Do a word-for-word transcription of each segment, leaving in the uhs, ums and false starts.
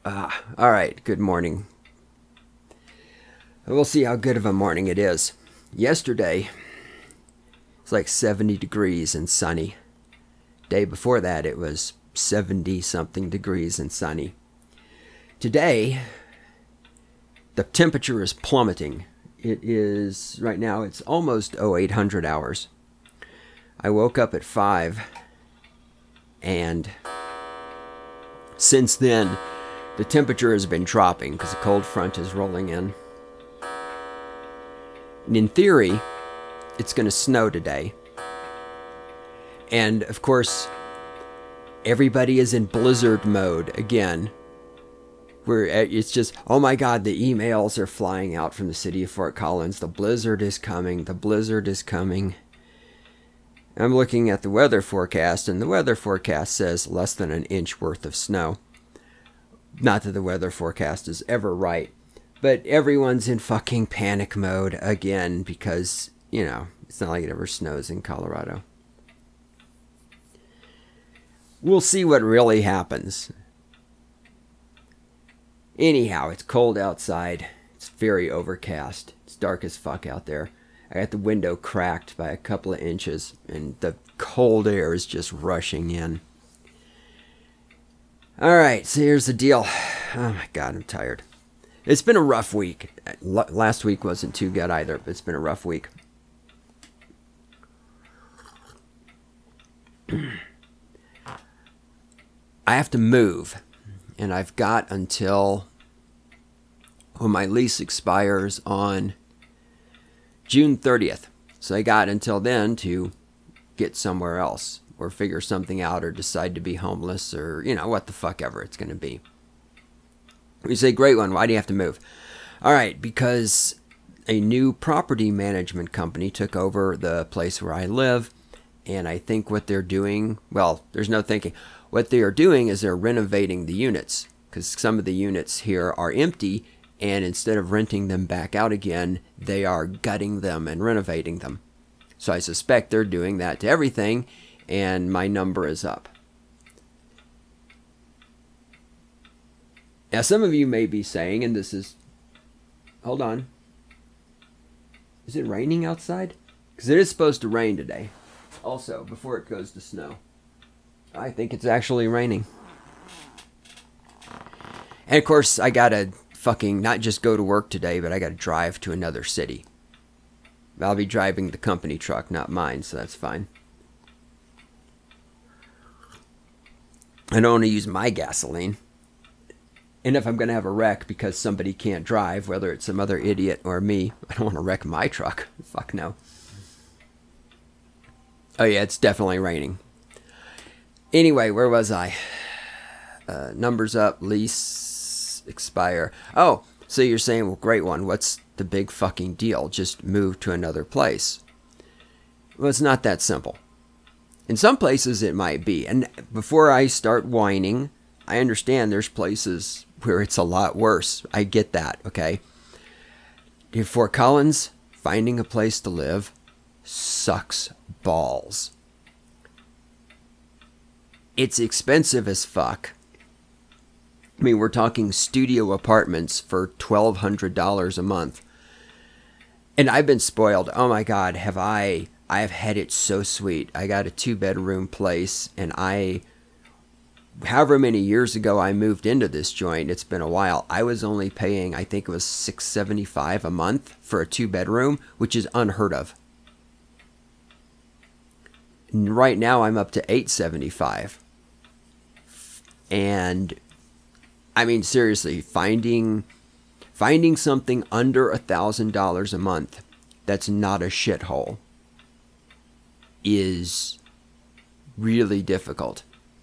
Ah, all right, good morning. We'll see how good of a morning it is. Yesterday, it's like seventy degrees and sunny. Day before that, it was seventy-something degrees and sunny. Today, the temperature is plummeting. It is, right now, it's almost oh eight hundred hours. I woke up at five, and since then, the temperature has been dropping because a cold front is rolling in. And in theory, it's going to snow today. And of course, everybody is in blizzard mode again. Where it's just, oh my God, the emails are flying out from the city of Fort Collins. The blizzard is coming. The blizzard is coming. I'm looking at the weather forecast, and the weather forecast says less than an inch worth of snow. Not that the weather forecast is ever right, but everyone's in fucking panic mode again because, you know, it's not like it ever snows in Colorado. We'll see what really happens. Anyhow, it's cold outside. It's very overcast. It's dark as fuck out there. I got the window cracked by a couple of inches, and the cold air is just rushing in. All right, so here's the deal. Oh my God, I'm tired. It's been a rough week. Last week wasn't too good either, but it's been a rough week. I have to move, and I've got until when my lease expires on June thirtieth. So I got until then to get somewhere else, or figure something out, or decide to be homeless, or, you know, what the fuck ever it's going to be. You say, great one, why do you have to move? All right, because a new property management company took over the place where I live, and I think what they're doing, well, there's no thinking. What they are doing is they're renovating the units, because some of the units here are empty, and instead of renting them back out again, they are gutting them and renovating them. So I suspect they're doing that to everything, and my number is up. Now, some of you may be saying, and this is... Hold on. Is it raining outside? Because it is supposed to rain today. Also, before it goes to snow. I think it's actually raining. And of course, I gotta fucking not just go to work today, but I gotta drive to another city. I'll be driving the company truck, not mine, so that's fine. I don't want to use my gasoline. And if I'm going to have a wreck because somebody can't drive, whether it's some other idiot or me, I don't want to wreck my truck. Fuck no. Oh yeah, it's definitely raining. Anyway, where was I? Uh, numbers up, lease expire. Oh, so you're saying, well, great one. What's the big fucking deal? Just move to another place. Well, it's not that simple. In some places it might be. And before I start whining, I understand there's places where it's a lot worse. I get that, okay? In Fort Collins, finding a place to live sucks balls. It's expensive as fuck. I mean, we're talking studio apartments for twelve hundred dollars a month. And I've been spoiled. Oh my God, have I... I've had it so sweet. I got a two-bedroom place, and I, however many years ago I moved into this joint, it's been a while, I was only paying, I think it was six dollars and seventy-five cents a month for a two-bedroom, which is unheard of. And right now I'm up to eight dollars and seventy-five cents. And, I mean, seriously, finding, finding something under one thousand dollars a month that's not a shithole is really difficult.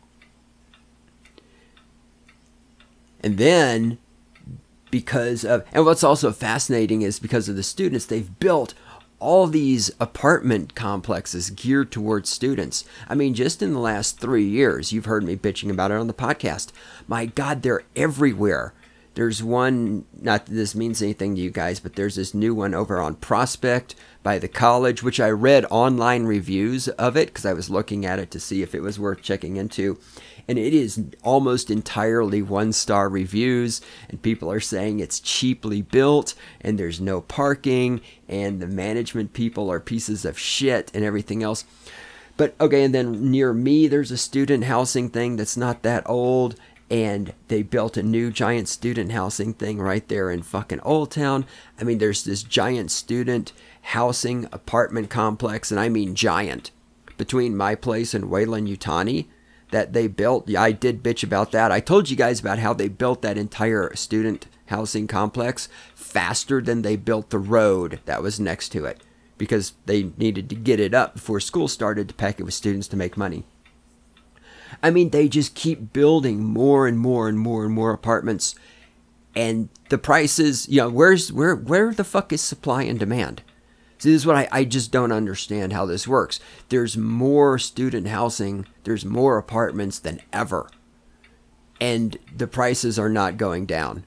And then, because of, and what's also fascinating is because of the students, they've built all these apartment complexes geared towards students. I mean, just in the last three years, you've heard me bitching about it on the podcast. My God, they're everywhere. There's one, not that this means anything to you guys, but there's this new one over on Prospect by the college, which I read online reviews of it because I was looking at it to see if it was worth checking into. And it is almost entirely one-star reviews, and people are saying it's cheaply built, and there's no parking, and the management people are pieces of shit, and everything else. But, okay, and then near me, there's a student housing thing that's not that old, and they built a new giant student housing thing right there in fucking Old Town. I mean, there's this giant student housing apartment complex, and I mean giant, between my place and Weyland-Yutani that they built. Yeah, I did bitch about that. I told you guys about how they built that entire student housing complex faster than they built the road that was next to it, because they needed to get it up before school started to pack it with students to make money. I mean, they just keep building more and more and more and more apartments, and the prices, you know, where's where where the fuck is supply and demand? See, this is what I, I just don't understand how this works. There's more student housing, there's more apartments than ever, and the prices are not going down.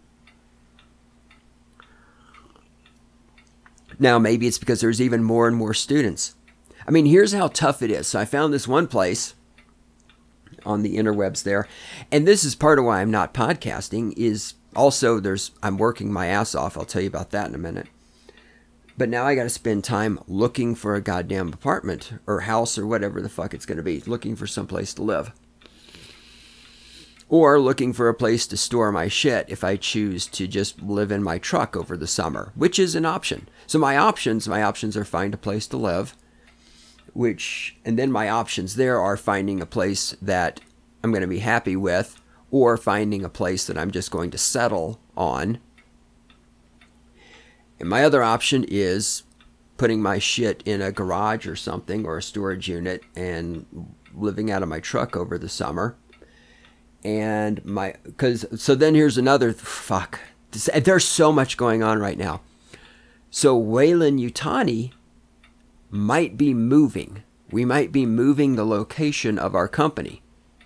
Now, maybe it's because there's even more and more students. I mean, here's how tough it is. So I found this one place on the interwebs there, and this is part of why I'm not podcasting, is also there's I'm working my ass off. I'll tell you about that in a minute. But now I got to spend time looking for a goddamn apartment or house or whatever the fuck it's going to be, looking for someplace to live. Or looking for a place to store my shit if I choose to just live in my truck over the summer, which is an option. So my options, my options are find a place to live, which, and then my options there are finding a place that I'm going to be happy with, or finding a place that I'm just going to settle on. And my other option is putting my shit in a garage or something, or a storage unit, and living out of my truck over the summer. And my, because, so then here's another, fuck, this, there's so much going on right now. So Weyland-Yutani might be moving. We might be moving the location of our company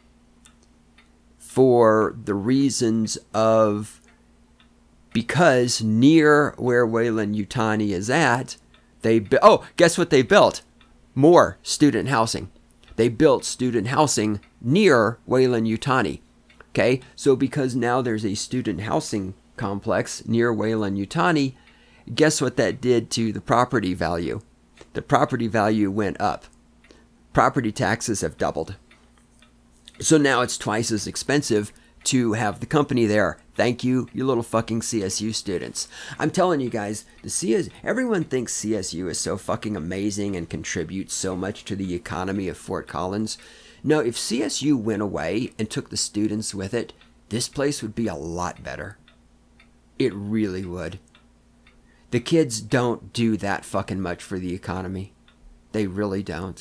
for the reasons of, because near where Weyland-Yutani is at, they, oh, guess what they built? More student housing. They built student housing near Weyland-Yutani. Okay, so because now there's a student housing complex near Weyland-Yutani, guess what that did to the property value? The property value went up. Property taxes have doubled. So now it's twice as expensive to have the company there. Thank you, you little fucking C S U students. I'm telling you guys, the C S everyone thinks C S U is so fucking amazing and contributes so much to the economy of Fort Collins. No, if C S U went away and took the students with it, this place would be a lot better. It really would. The kids don't do that fucking much for the economy. They really don't.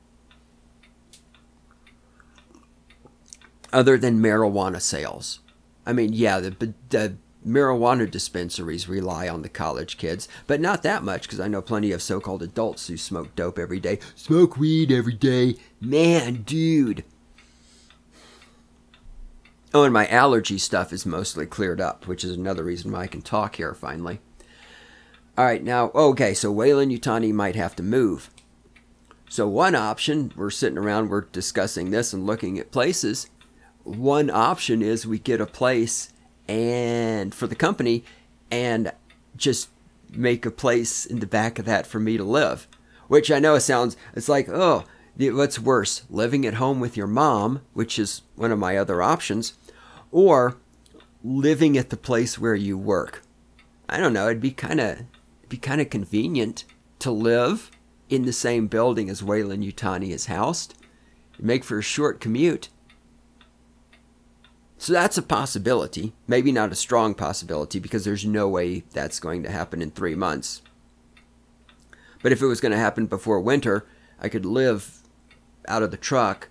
Other than marijuana sales. I mean, yeah, the, the marijuana dispensaries rely on the college kids, but not that much, because I know plenty of so-called adults who smoke dope every day. Smoke weed every day. Man, dude. Oh, and my allergy stuff is mostly cleared up, which is another reason why I can talk here finally. All right, now, okay, so Weyland-Yutani might have to move. So one option, we're sitting around, we're discussing this and looking at places. One option is we get a place and for the company and just make a place in the back of that for me to live. Which I know it sounds, it's like, oh, what's worse? Living at home with your mom, which is one of my other options, or living at the place where you work. I don't know, it'd be kind of be kind of convenient to live in the same building as Weyland-Yutani is housed. It'd make for a short commute. So that's a possibility. Maybe not a strong possibility, because there's no way that's going to happen in three months. But if it was going to happen before winter, I could live out of the truck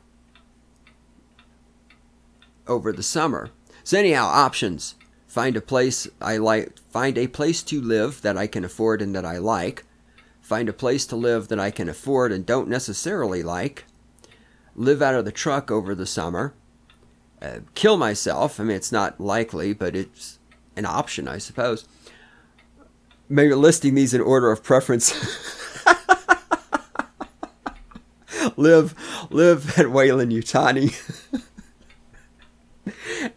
over the summer. So anyhow, options. Find a place I like. Find a place to live that I can afford and that I like. Find a place to live that I can afford and don't necessarily like. Live out of the truck over the summer. Uh, kill myself. I mean, it's not likely, but it's an option, I suppose. Maybe listing these in order of preference. live, live at Weyland-Yutani.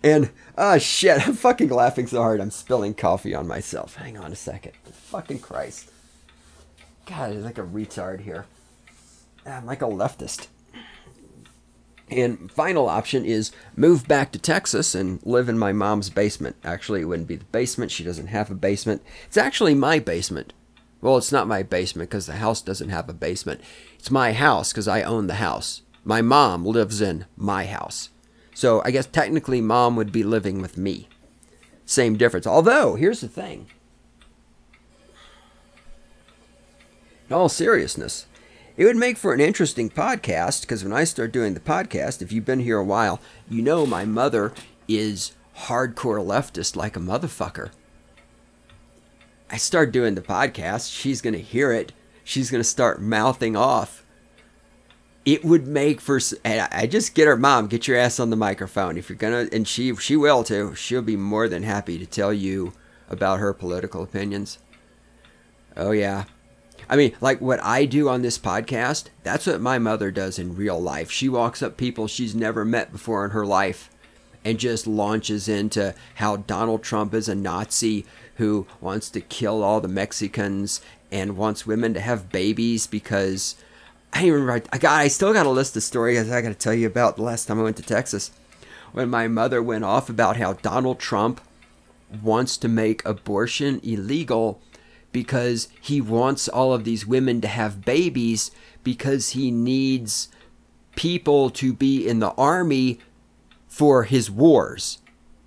And, oh shit, I'm fucking laughing so hard I'm spilling coffee on myself. Hang on a second. Fucking Christ. God, I'm like a retard here. I'm like a leftist. And final option is move back to Texas and live in my mom's basement. Actually, it wouldn't be the basement. She doesn't have a basement. It's actually my basement. Well, it's not my basement because the house doesn't have a basement. It's my house because I own the house. My mom lives in my house. So I guess technically mom would be living with me. Same difference. Although, here's the thing. In all seriousness, it would make for an interesting podcast, because when I start doing the podcast, if you've been here a while, you know my mother is hardcore leftist like a motherfucker. I start doing the podcast, she's going to hear it, she's going to start mouthing off. It would make for, and I just get her, Mom, get your ass on the microphone. If you're going to, and she, she will too, she'll be more than happy to tell you about her political opinions. Oh yeah. I mean, like what I do on this podcast, that's what my mother does in real life. She walks up people she's never met before in her life and just launches into how Donald Trump is a Nazi who wants to kill all the Mexicans and wants women to have babies because I don't even write. I got. I still got a list of stories I got to tell you about the last time I went to Texas when my mother went off about how Donald Trump wants to make abortion illegal because he wants all of these women to have babies because he needs people to be in the army for his wars.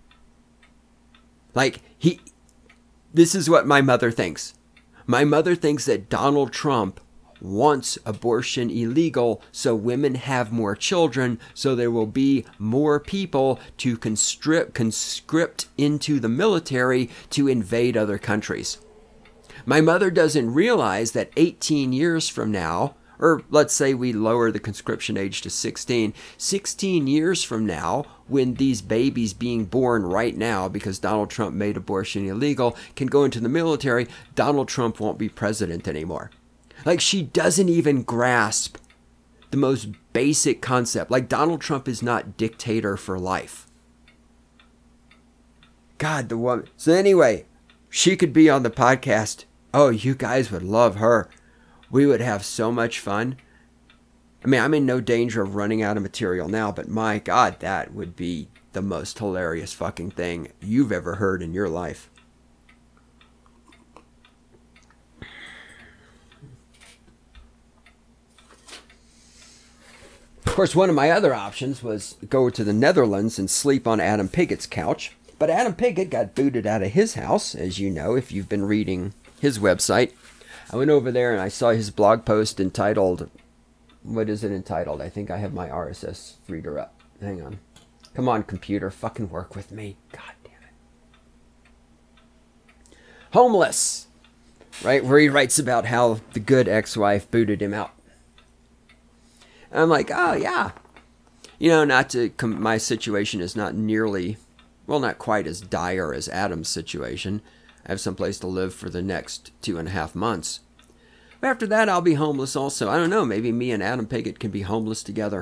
Like, he, this is what my mother thinks. My mother thinks that Donald Trump wants abortion illegal so women have more children, so there will be more people to conscript, conscript into the military to invade other countries. My mother doesn't realize that eighteen years from now, or let's say we lower the conscription age to sixteen, sixteen years from now, when these babies being born right now because Donald Trump made abortion illegal can go into the military, Donald Trump won't be president anymore. Like, she doesn't even grasp the most basic concept. Like, Donald Trump is not dictator for life. God, the woman. So anyway, she could be on the podcast. Oh, you guys would love her. We would have so much fun. I mean, I'm in no danger of running out of material now, but my God, that would be the most hilarious fucking thing you've ever heard in your life. Of course, one of my other options was go to the Netherlands and sleep on Adam Pigot's couch. But Adam Pigot got booted out of his house, as you know, if you've been reading his website. I went over there and I saw his blog post entitled, what is it entitled? I think I have my R S S reader up. Hang on. Come on, computer, fucking work with me. God damn it. Homeless, right? Where he writes about how the good ex-wife booted him out. And I'm like, oh yeah. You know, not to, com- my situation is not nearly, well, not quite as dire as Adam's situation. I have someplace to live for the next two and a half months. But after that, I'll be homeless also. I don't know, maybe me and Adam Pigot can be homeless together.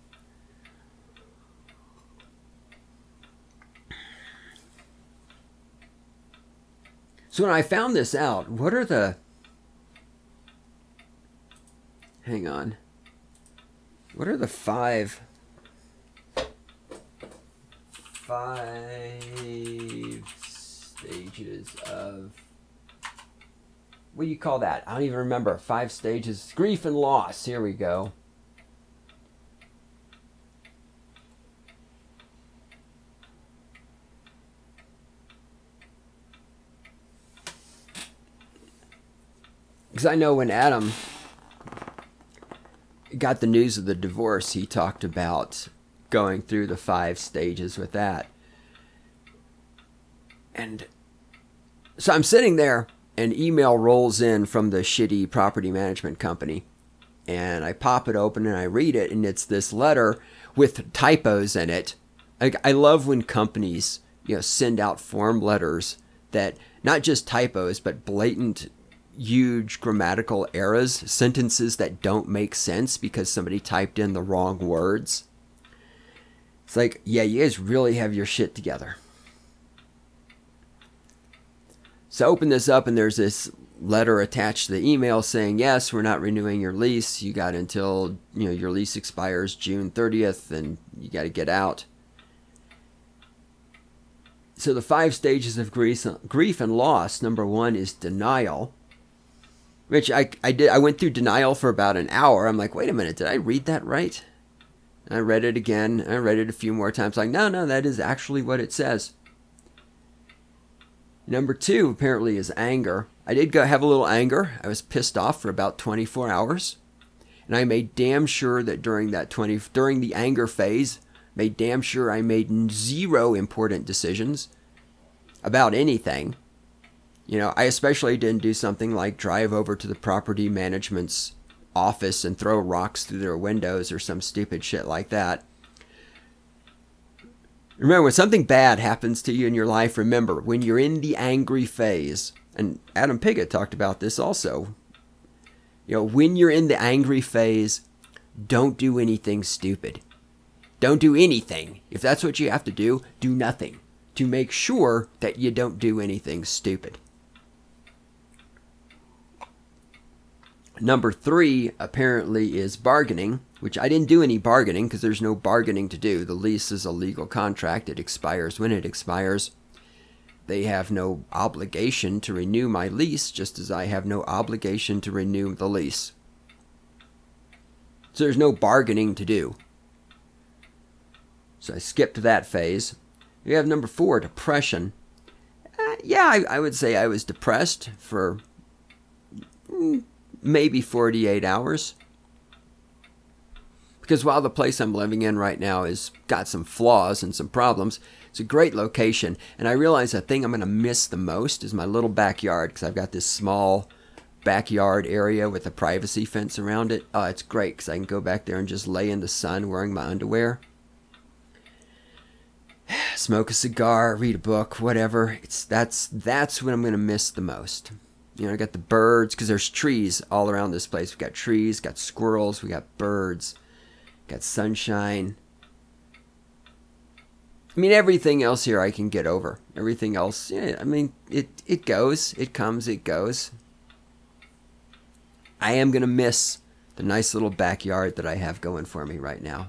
So when I found this out, what are the... Hang on. What are the five... Five stages of... What do you call that? I don't even remember. Five stages. Grief and loss. Here we go. Because I know when Adam got the news of the divorce, he talked about going through the five stages with that. And so I'm sitting there, an email rolls in from the shitty property management company. And I pop it open and I read it, and it's this letter with typos in it. I, I love when companies, you know, send out form letters that, not just typos, but blatant, huge grammatical errors, sentences that don't make sense because somebody typed in the wrong words. It's like, yeah, you guys really have your shit together. So I open this up and there's this letter attached to the email saying, yes, we're not renewing your lease. You got until, you know, your lease expires June thirtieth and you got to get out. So the five stages of grief, grief and loss, number one is denial, which I, I did. I went through denial for about an hour. I'm like, wait a minute, did I read that right? I read it again. I read it a few more times. Like, no, no, that is actually what it says. Number two, apparently, is anger. I did go have a little anger. I was pissed off for about twenty-four hours. And I made damn sure that during that twenty, during the anger phase, made damn sure I made zero important decisions about anything. You know, I especially didn't do something like drive over to the property management's office and throw rocks through their windows or some stupid shit like that. Remember, when something bad happens to you in your life, remember, when you're in the angry phase, and Adam Piggott talked about this also, you know, when you're in the angry phase, don't do anything stupid. Don't do anything. If that's what you have to do, do nothing to make sure that you don't do anything stupid. Number three, apparently, is bargaining, which I didn't do any bargaining because there's no bargaining to do. The lease is a legal contract. It expires when it expires. They have no obligation to renew my lease, just as I have no obligation to renew the lease. So there's no bargaining to do. So I skipped that phase. We have number four, depression. Uh, yeah, I, I would say I was depressed for mm, maybe forty-eight hours. Because while the place I'm living in right now has got some flaws and some problems, it's a great location. And I realize the thing I'm going to miss the most is my little backyard, because I've got this small backyard area with a privacy fence around it. Oh, it's great because I can go back there and just lay in the sun wearing my underwear. Smoke a cigar, read a book, whatever. It's that's that's what I'm going to miss the most. You know, I got the birds, because there's trees all around this place. We got trees, got squirrels, we got birds, got sunshine. I mean, everything else here I can get over. Everything else, yeah, I mean, it, it goes, it comes, it goes. I am going to miss the nice little backyard that I have going for me right now.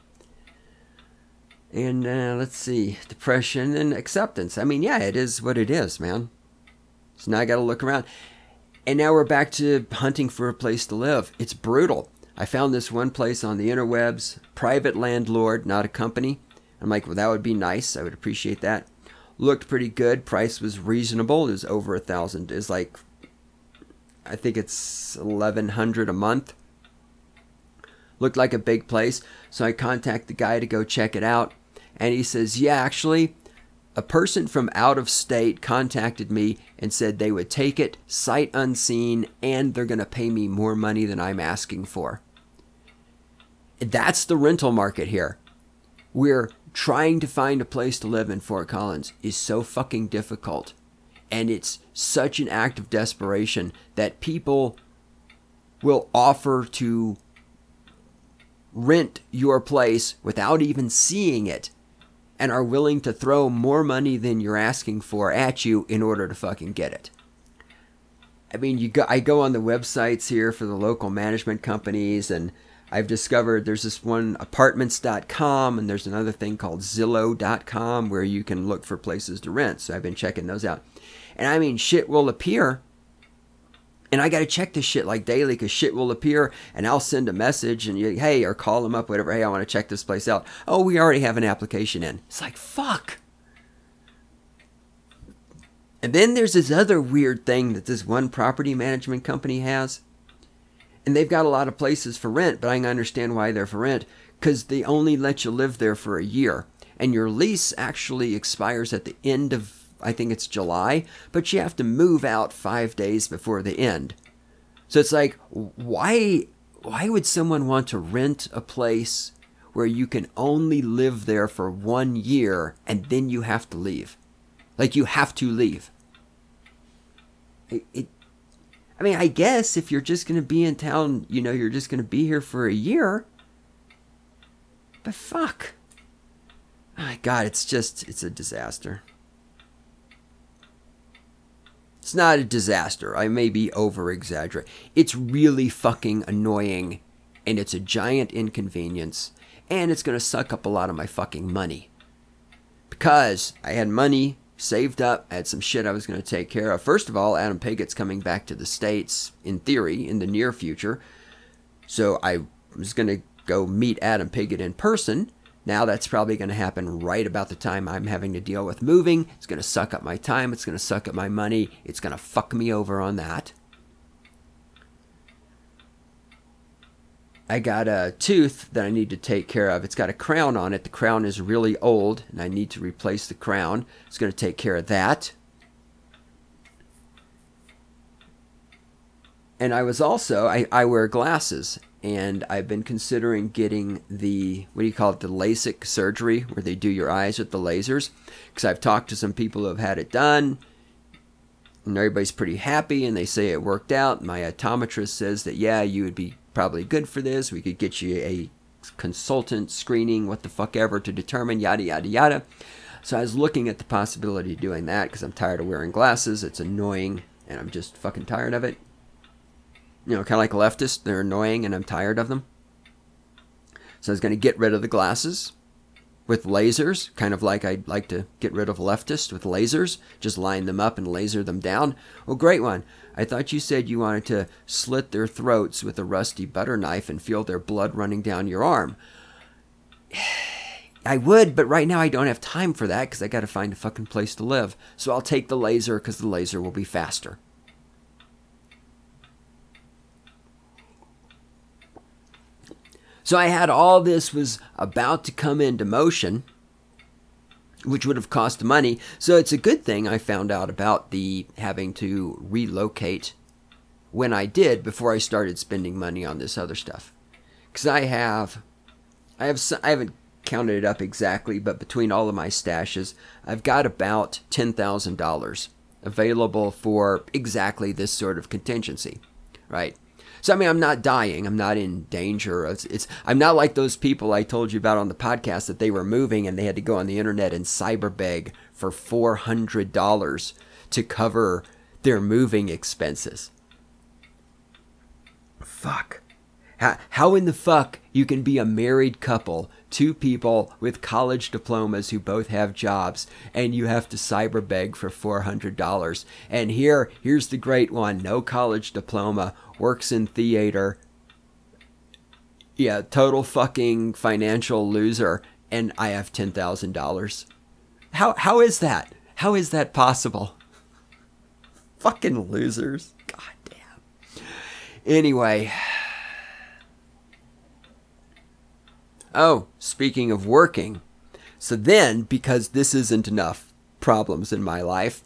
And uh, let's see, depression and acceptance. I mean, yeah, it is what it is, man. So now I got to look around. And now we're back to hunting for a place to live. It's brutal. I found this one place on the interwebs, private landlord, not a company. I'm like, well, that would be nice. I would appreciate that. Looked pretty good. Price was reasonable. It was over a thousand. It's like, I think it's eleven hundred a month. Looked like a big place. So I contact the guy to go check it out. And he says, yeah, actually, a person from out of state contacted me and said they would take it sight unseen, and they're going to pay me more money than I'm asking for. That's the rental market here. We're trying to find a place to live in Fort Collins is so fucking difficult. And it's such an act of desperation that people will offer to rent your place without even seeing it, and are willing to throw more money than you're asking for at you in order to fucking get it. I mean, you go, I go on the websites here for the local management companies, and I've discovered there's this one, apartments dot com, and there's another thing called zillow dot com where you can look for places to rent. So I've been checking those out. And I mean, shit will appear. And I got to check this shit like daily, because shit will appear, and I'll send a message and you, hey, or call them up, whatever. Hey, I want to check this place out. Oh, we already have an application in. It's like, fuck. And then there's this other weird thing that this one property management company has. And they've got a lot of places for rent, but I can understand why they're for rent, because they only let you live there for a year. And your lease actually expires at the end of, I think it's July, but you have to move out five days before the end. So it's like, why, why would someone want to rent a place where you can only live there for one year and then you have to leave? Like, you have to leave. It, it I mean, I guess if you're just going to be in town, you know, you're just going to be here for a year. But fuck. My God, it's just, it's a disaster. It's not a disaster. I may be over-exaggerating. It's really fucking annoying, and it's a giant inconvenience, and it's going to suck up a lot of my fucking money. Because I had money saved up, I had some shit I was going to take care of. First of all, Adam Pigot's coming back to the States, in theory, in the near future. So I was going to go meet Adam Pigot in person. Now that's probably going to happen right about the time I'm having to deal with moving. It's going to suck up my time. It's going to suck up my money. It's going to fuck me over on that. I got a tooth that I need to take care of. It's got a crown on it. The crown is really old, and I need to replace the crown. It's going to take care of that. And I was also, I, I wear glasses, and I've been considering getting the, what do you call it, the LASIK surgery, where they do your eyes with the lasers. Because I've talked to some people who have had it done, and everybody's pretty happy, and they say it worked out. My optometrist says that, yeah, you would be probably good for this. We could get you a consultant screening, what the fuck ever, to determine yada, yada, yada. So I was looking at the possibility of doing that because I'm tired of wearing glasses. It's annoying, and I'm just fucking tired of it. You know, kind of like leftists. They're annoying, and I'm tired of them. So I was going to get rid of the glasses with lasers, kind of like I'd like to get rid of leftists with lasers. Just line them up and laser them down. Well, great one. I thought you said you wanted to slit their throats with a rusty butter knife and feel their blood running down your arm. I would, but right now I don't have time for that because I got to find a fucking place to live. So I'll take the laser because the laser will be faster. So I had all this was about to come into motion, which would have cost money. So it's a good thing I found out about the having to relocate when I did before I started spending money on this other stuff. Because I have, I have, I haven't counted it up exactly, but between all of my stashes, I've got about ten thousand dollars available for exactly this sort of contingency, right? So, I mean, I'm not dying. I'm not in danger. It's, it's, I'm not like those people I told you about on the podcast that they were moving and they had to go on the internet and cyberbeg for four hundred dollars to cover their moving expenses. Fuck. How, how in the fuck you can be a married couple, two people with college diplomas who both have jobs, and you have to cyberbeg for four hundred dollars. And here, here's the great one. No college diploma, works in theater. Yeah, total fucking financial loser, and I have ten thousand dollars. How How is that? How is that possible? Fucking losers. God damn. Anyway. Oh, speaking of working. So then, because this isn't enough problems in my life,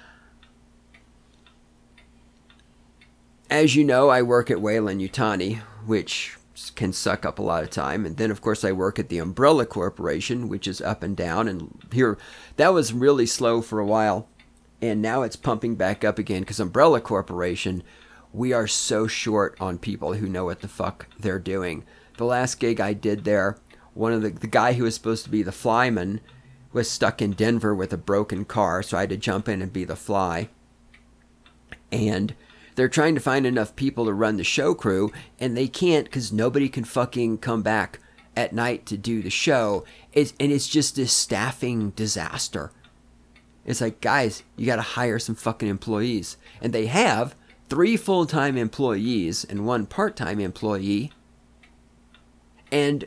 as you know, I work at Weyland-Yutani, which can suck up a lot of time. And then, of course, I work at the Umbrella Corporation, which is up and down. And here, that was really slow for a while. And now it's pumping back up again because Umbrella Corporation, we are so short on people who know what the fuck they're doing. The last gig I did there, one of the, the guy who was supposed to be the flyman was stuck in Denver with a broken car, so I had to jump in and be the fly. And they're trying to find enough people to run the show crew, and they can't because nobody can fucking come back at night to do the show. It's, and it's just this staffing disaster. It's like, guys, you got to hire some fucking employees. And they have three full-time employees and one part-time employee. And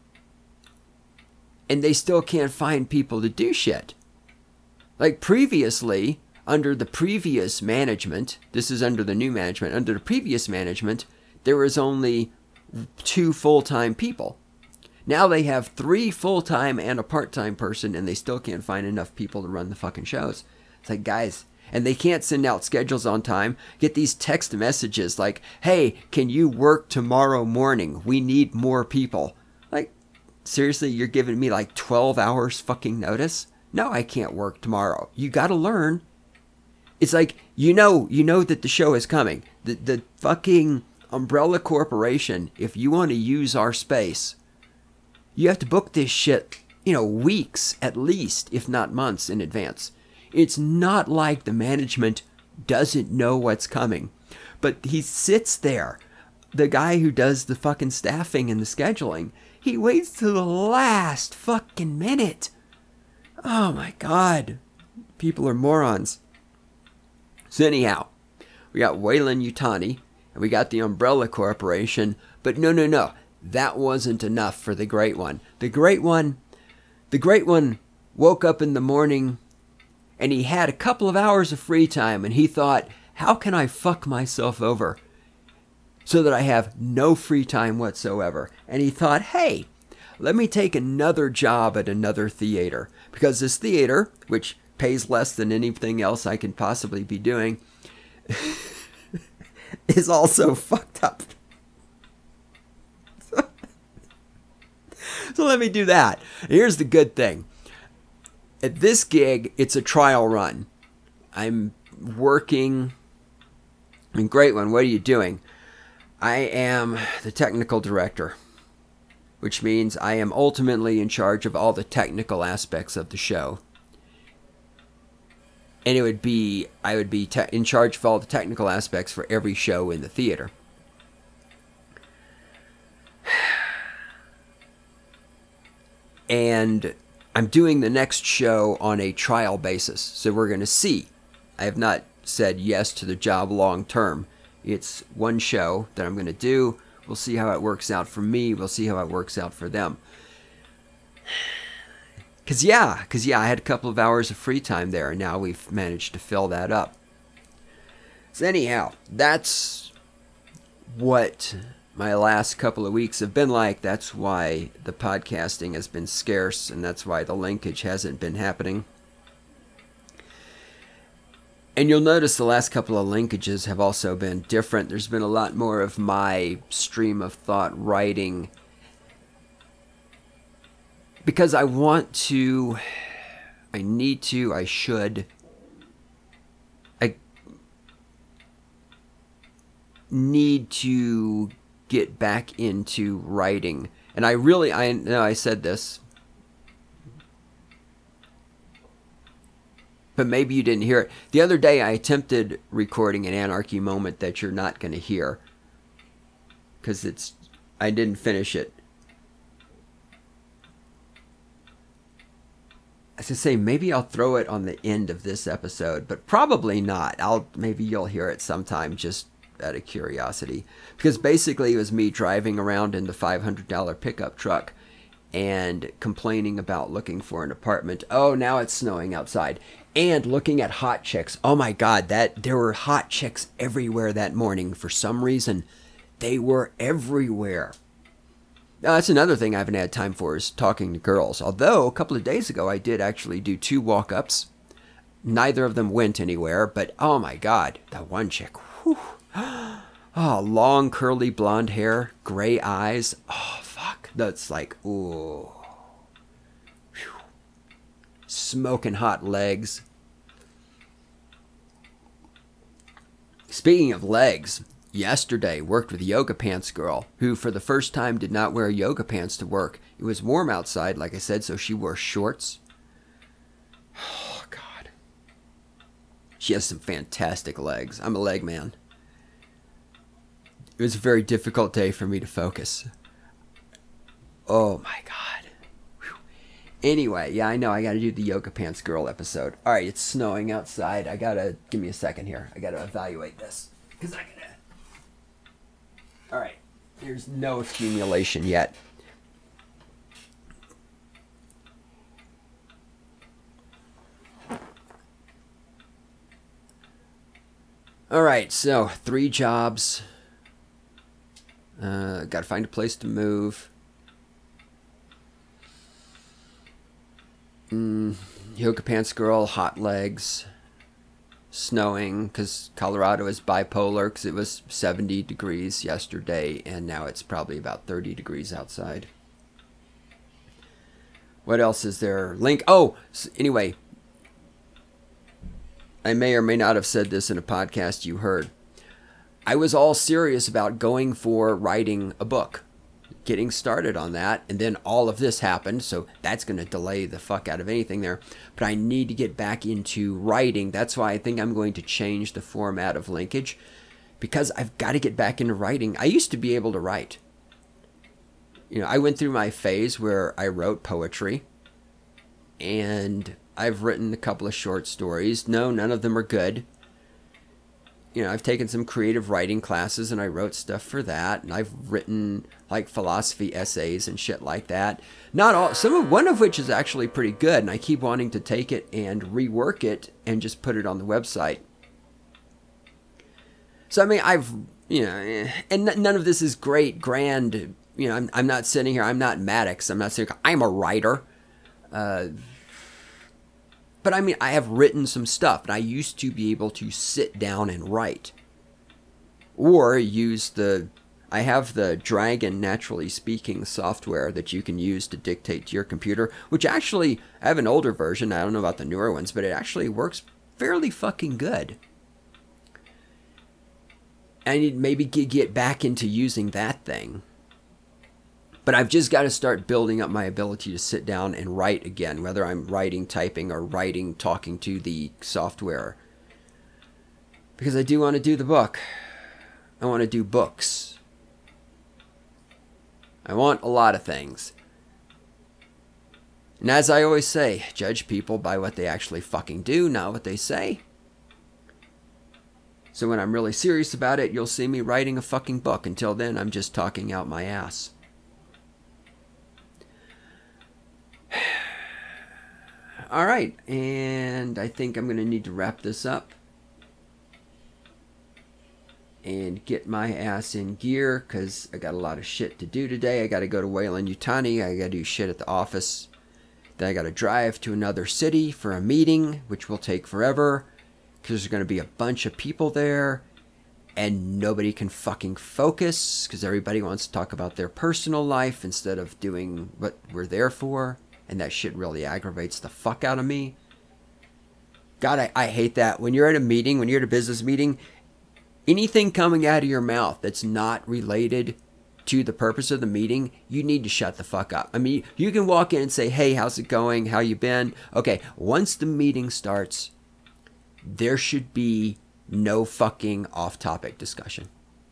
and they still can't find people to do shit. Like previously, under the previous management, this is under the new management, under the previous management, there was only two full-time people. Now they have three full-time and a part-time person, and they still can't find enough people to run the fucking shows. It's like, guys, and they can't send out schedules on time. Get these text messages like, hey, can you work tomorrow morning? We need more people. Like, seriously, you're giving me like twelve hours fucking notice? No, I can't work tomorrow. You gotta learn. It's like, you know, you know that the show is coming. The, the fucking Umbrella Corporation, if you want to use our space, you have to book this shit you know, weeks at least, if not months in advance. It's not like the management doesn't know what's coming, but he sits there. The guy who does the fucking staffing and the scheduling, he waits till the last fucking minute. Oh my God. People are morons. So anyhow, we got Weyland Yutani, and we got the Umbrella Corporation, but no, no, no. That wasn't enough for the Great One. The Great One, the Great One woke up in the morning, and he had a couple of hours of free time, and he thought, how can I fuck myself over so that I have no free time whatsoever? And he thought, hey, let me take another job at another theater, because this theater, which pays less than anything else I can possibly be doing, is also fucked up. So, so let me do that. Here's the good thing. At this gig, it's a trial run. I'm working. I mean, Great One, what are you doing? I am the technical director, which means I am ultimately in charge of all the technical aspects of the show. And it would be, I would be te- in charge of all the technical aspects for every show in the theater. And I'm doing the next show on a trial basis. So we're going to see. I have not said yes to the job long term. It's one show that I'm going to do. We'll see how it works out for me. We'll see how it works out for them. Because, yeah, because, yeah, I had a couple of hours of free time there, and now we've managed to fill that up. So, anyhow, that's what my last couple of weeks have been like. That's why the podcasting has been scarce, and that's why the linkage hasn't been happening. And you'll notice the last couple of linkages have also been different. There's been a lot more of my stream of thought writing, because I want to, I need to, I should, I need to get back into writing. And I really, I know I said this, but maybe you didn't hear it. The other day I attempted recording an Anarchy Moment that you're not going to hear, because it's, I didn't finish it. I was going to say, maybe I'll throw it on the end of this episode, but probably not. I'll maybe you'll hear it sometime just out of curiosity. Because basically it was me driving around in the five hundred dollars pickup truck and complaining about looking for an apartment. Oh, now it's snowing outside. And looking at hot chicks. Oh my God, that there were hot chicks everywhere that morning. For some reason, they were everywhere. Now, that's another thing I haven't had time for, is talking to girls. Although, a couple of days ago, I did actually do two walk-ups. Neither of them went anywhere, but oh my God, that one chick. Whew. Oh, long, curly blonde hair, gray eyes. Oh, fuck. That's like, ooh. Whew. Smoking hot legs. Speaking of legs, yesterday worked with a yoga pants girl who for the first time did not wear yoga pants to work. It was warm outside, like I said, so she wore shorts. Oh, God. She has some fantastic legs. I'm a leg man. It was a very difficult day for me to focus. Oh, my God. Whew. Anyway, yeah, I know. I got to do the yoga pants girl episode. All right, it's snowing outside. I got to, give me a second here. I got to evaluate this. Because I got to. All right, there's no accumulation yet. All right, so three jobs. Uh, got to find a place to move. Mm, yoga pants girl, hot legs. Snowing, because Colorado is bipolar, because it was seventy degrees yesterday, and now it's probably about thirty degrees outside. What else is there? Link. Oh, anyway, I may or may not have said this in a podcast you heard. I was all serious about going for writing a book getting started on that. And then all of this happened, so that's going to delay the fuck out of anything there. But I need to get back into writing. That's why I think I'm going to change the format of Linkage, because I've got to get back into writing. I used to be able to write. You know, I went through my phase where I wrote poetry, and I've written a couple of short stories. No, none of them are good. You know, I've taken some creative writing classes, and I wrote stuff for that. And I've written like philosophy essays and shit like that. Not all, some of, one of which is actually pretty good. And I keep wanting to take it and rework it and just put it on the website. So, I mean, I've, you know, and none of this is great, grand. You know, I'm, I'm not sitting here. I'm not Maddox. I'm not saying I'm a writer. Uh, But I mean, I have written some stuff, and I used to be able to sit down and write. Or use the, I have the Dragon Naturally Speaking software that you can use to dictate to your computer, which actually, I have an older version, I don't know about the newer ones, but it actually works fairly fucking good. I need maybe get back into using that thing. But I've just got to start building up my ability to sit down and write again, whether I'm writing, typing, or writing, talking to the software. Because I do want to do the book. I want to do books. I want a lot of things. And as I always say, judge people by what they actually fucking do, not what they say. So when I'm really serious about it, you'll see me writing a fucking book. Until then, I'm just talking out my ass. All right, and I think I'm going to need to wrap this up and get my ass in gear, because I got a lot of shit to do today. I got to go to Weyland-Yutani. I got to do shit at the office. Then I got to drive to another city for a meeting, which will take forever, because there's going to be a bunch of people there, and nobody can fucking focus, because everybody wants to talk about their personal life instead of doing what we're there for. And that shit really aggravates the fuck out of me. God, I, I hate that. When you're at a meeting, when you're at a business meeting, anything coming out of your mouth that's not related to the purpose of the meeting, you need to shut the fuck up. I mean, you can walk in and say, hey, how's it going? How you been? Okay, once the meeting starts, there should be no fucking off-topic discussion.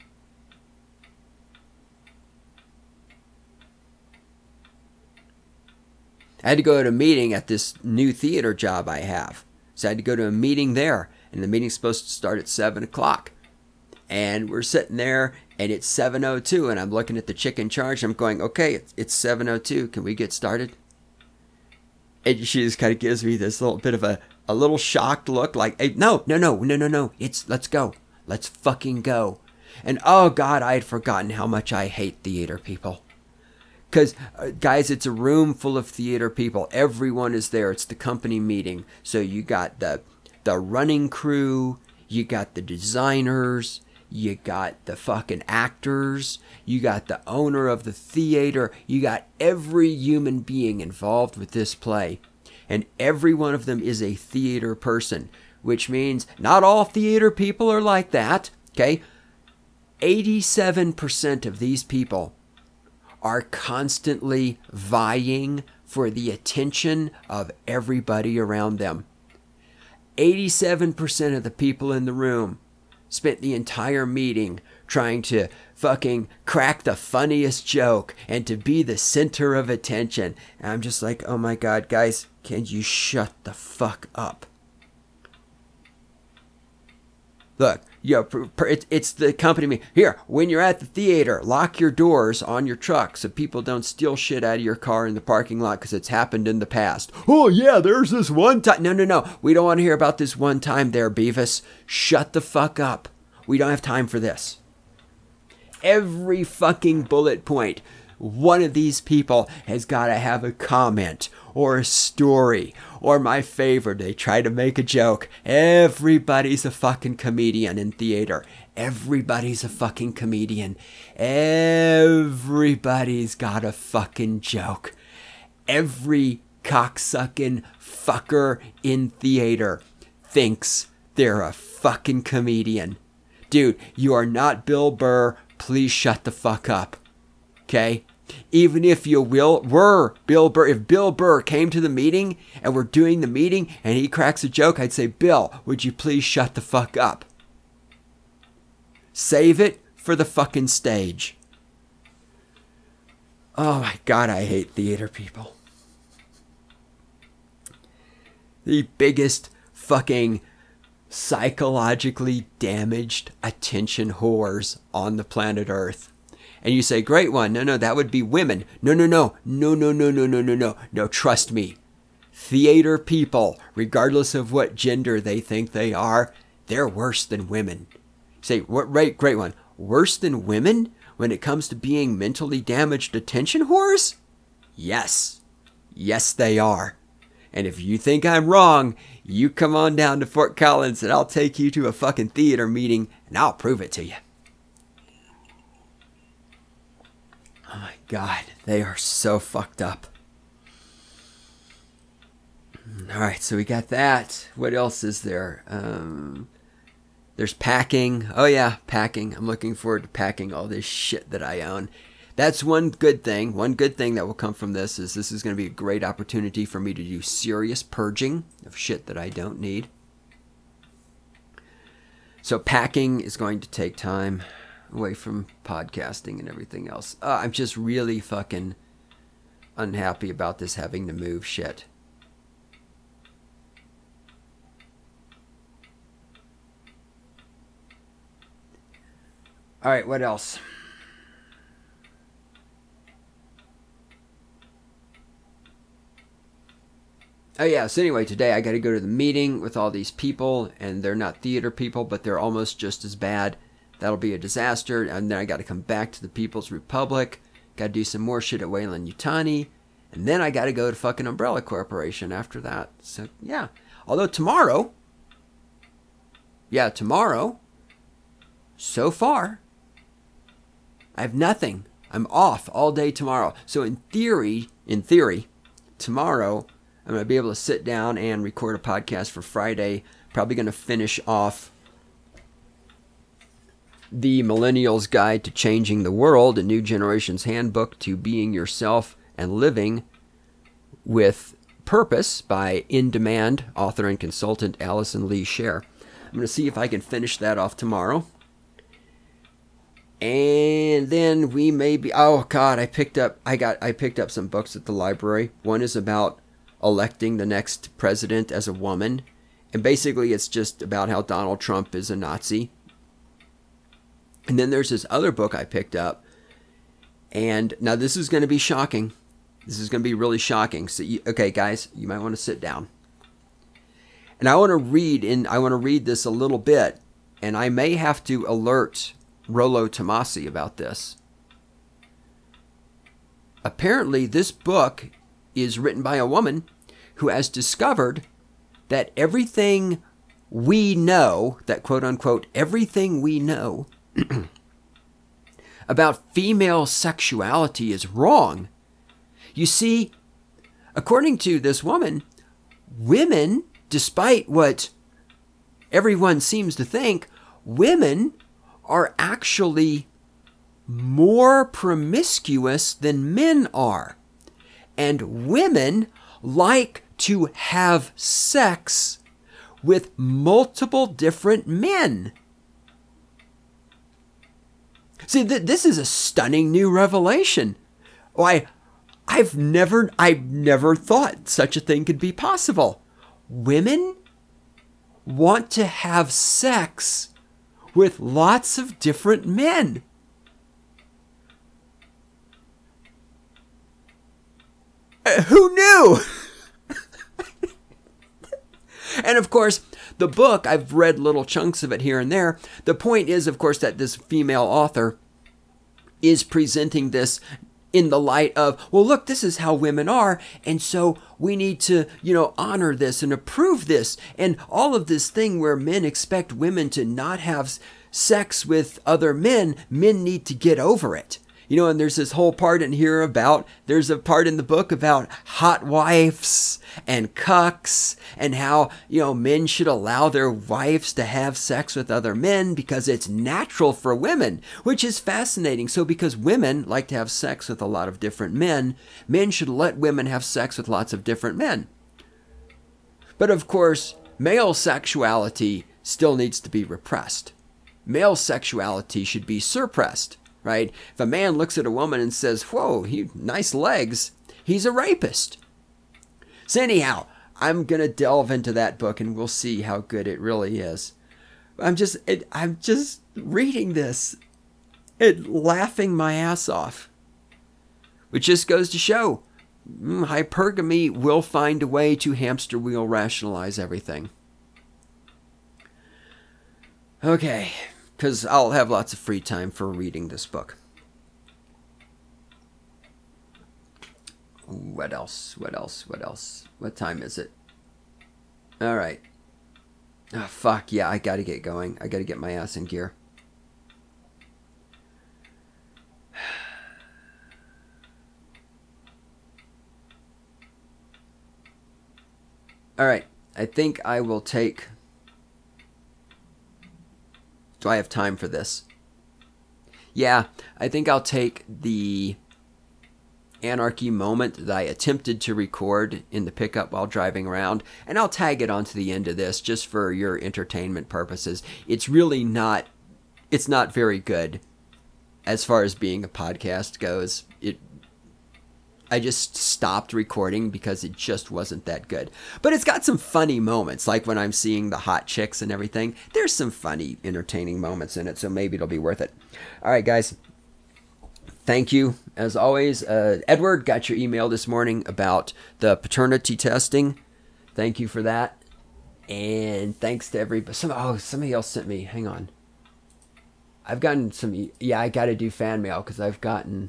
I had to go to a meeting at this new theater job I have. So I had to go to a meeting there. And the meeting's supposed to start at seven o'clock. And we're sitting there, and it's seven oh two. And I'm looking at the chick in charge. I'm going, okay, it's seven oh two. Can we get started? And she just kind of gives me this little bit of a, a little shocked look. Like, hey, no, no, no, no, no, no. It's, let's go. Let's fucking go. And oh, God, I had forgotten how much I hate theater people. Because, uh, guys, it's a room full of theater people. Everyone is there. It's the company meeting. So you got the the running crew. You got the designers. You got the fucking actors. You got the owner of the theater. You got every human being involved with this play. And every one of them is a theater person. Which means not all theater people are like that. Okay? eighty-seven percent of these people are constantly vying for the attention of everybody around them. eighty-seven percent of the people in the room spent the entire meeting trying to fucking crack the funniest joke and to be the center of attention. And I'm just like, oh my God, guys, can you shut the fuck up? Look, you know, it's the company me. Here, when you're at the theater, lock your doors on your truck so people don't steal shit out of your car in the parking lot because it's happened in the past. Oh, yeah, there's this one time. No, no, no. We don't want to hear about this one time there, Beavis. Shut the fuck up. We don't have time for this. Every fucking bullet point, one of these people has got to have a comment or a story, or my favorite, they try to make a joke. Everybody's a fucking comedian in theater. Everybody's a fucking comedian. Everybody's got a fucking joke. Every cocksucking fucker in theater thinks they're a fucking comedian. Dude, you are not Bill Burr. Please shut the fuck up. Okay? Even if you will, were Bill Burr, if Bill Burr came to the meeting and we're doing the meeting and he cracks a joke, I'd say, Bill, would you please shut the fuck up? Save it for the fucking stage. Oh my God, I hate theater people. The biggest fucking psychologically damaged attention whores on the planet Earth. And you say, great one. No, no, that would be women. No, no, no. No, no, no, no, no, no, no. No, trust me. Theater people, regardless of what gender they think they are, they're worse than women. You say, what, right, great one. Worse than women when it comes to being mentally damaged attention whores? Yes. Yes, they are. And if you think I'm wrong, you come on down to Fort Collins and I'll take you to a fucking theater meeting and I'll prove it to you. Oh my God, they are so fucked up. All right, so we got that. What else is there? Um, there's packing. Oh yeah, packing. I'm looking forward to packing all this shit that I own. That's one good thing. One good thing that will come from this is this is going to be a great opportunity for me to do serious purging of shit that I don't need. So packing is going to take time away from podcasting and everything else. Uh, I'm just really fucking unhappy about this having to move shit. All right, what else? Oh yeah, so anyway, today I got to go to the meeting with all these people, and they're not theater people, but they're almost just as bad. That'll be a disaster, and then I got to come back to the People's Republic, got to do some more shit at Weyland-Yutani, and then I got to go to fucking Umbrella Corporation after that. So yeah, although tomorrow, yeah, tomorrow, so far, I have nothing. I'm off all day tomorrow. So in theory, in theory, tomorrow, I'm going to be able to sit down and record a podcast for Friday. Probably going to finish off the Millennials Guide to Changing the World, a new generation's handbook to being yourself and living with purpose by In Demand author and consultant Allison Lee Sher. I'm going to see if I can finish that off tomorrow. And then we may be, oh God, I picked up, I got, I picked up some books at the library. One is about electing the next president as a woman. And basically it's just about how Donald Trump is a Nazi. And then there's this other book I picked up. And now this is going to be shocking. This is going to be really shocking. So, you, okay, guys, you might want to sit down. And I want to read in, I want to read this a little bit. And I may have to alert Rollo Tomasi about this. Apparently, this book is written by a woman who has discovered that everything we know, that quote unquote, everything we know about female sexuality is wrong. You see, according to this woman, women, despite what everyone seems to think, women are actually more promiscuous than men are. And women like to have sex with multiple different men. See, th- this is a stunning new revelation. Why, I've never, I've never thought such a thing could be possible. Women want to have sex with lots of different men. Uh, who knew? And of course, the book, I've read little chunks of it here and there. The point is, of course, that this female author is presenting this in the light of, well, look, this is how women are. And so we need to, you know, honor this and approve this. And all of this thing where men expect women to not have sex with other men, men need to get over it. You know, and there's this whole part in here about, there's a part in the book about hot wives and cucks and how, you know, men should allow their wives to have sex with other men because it's natural for women, which is fascinating. So because women like to have sex with a lot of different men, men should let women have sex with lots of different men. But of course, male sexuality still needs to be repressed. Male sexuality should be suppressed. Right? If a man looks at a woman and says, whoa, he, nice legs, he's a rapist. So anyhow, I'm going to delve into that book and we'll see how good it really is. I'm just, it, I'm just reading this and laughing my ass off. Which just goes to show, mm, hypergamy will find a way to hamster wheel rationalize everything. Okay. Because I'll have lots of free time for reading this book. What else? What else? What else? What time is it? All right. Oh, fuck, yeah, I gotta get going. I gotta get my ass in gear. All right. I think I will take... Do I have time for this? Yeah, I think I'll take the anarchy moment that I attempted to record in the pickup while driving around, and I'll tag it onto the end of this just for your entertainment purposes. It's really not, it's not very good as far as being a podcast goes. It I just stopped recording because it just wasn't that good. But it's got some funny moments, like when I'm seeing the hot chicks and everything. There's some funny, entertaining moments in it, so maybe it'll be worth it. All right, guys. Thank you, as always. Uh, Edward, got your email this morning about the paternity testing. Thank you for that. And thanks to everybody. Some, oh, somebody else sent me. Hang on. I've gotten some... Yeah, I got to do fan mail because I've gotten...